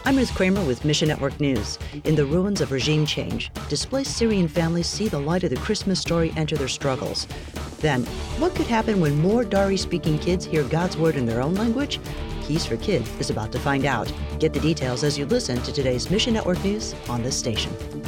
I'm Ruth Kramer with Mission Network News. In the ruins of regime change, displaced Syrian families see the light of the Christmas story enter their struggles. Then, what could happen when more Dari-speaking kids hear God's word in their own language? Keys for Kids is about to find out. Get the details as you listen to today's Mission Network News on this station.